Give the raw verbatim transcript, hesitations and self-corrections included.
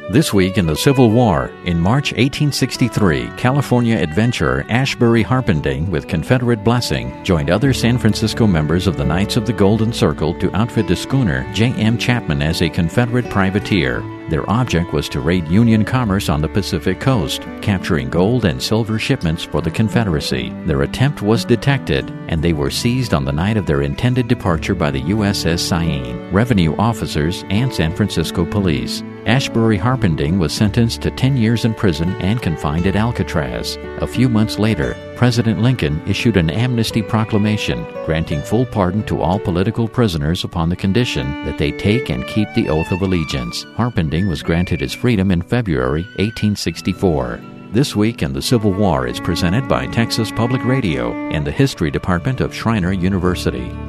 This week in the Civil War, in March eighteen sixty-three, California adventurer Ashbury Harpending, with Confederate blessing, joined other San Francisco members of the Knights of the Golden Circle to outfit the schooner J M Chapman as a Confederate privateer. Their object was to raid Union commerce on the Pacific coast, capturing gold and silver shipments for the Confederacy. Their attempt was detected, and they were seized on the night of their intended departure by the U S S Cyane, revenue officers, and San Francisco police. Ashbury Harpending was sentenced to ten years in prison and confined at Alcatraz. A few months later, President Lincoln issued an amnesty proclamation granting full pardon to all political prisoners upon the condition that they take and keep the oath of allegiance. Harpending was granted his freedom in February eighteen sixty-four. This Week in the Civil War is presented by Texas Public Radio and the History Department of Schreiner University.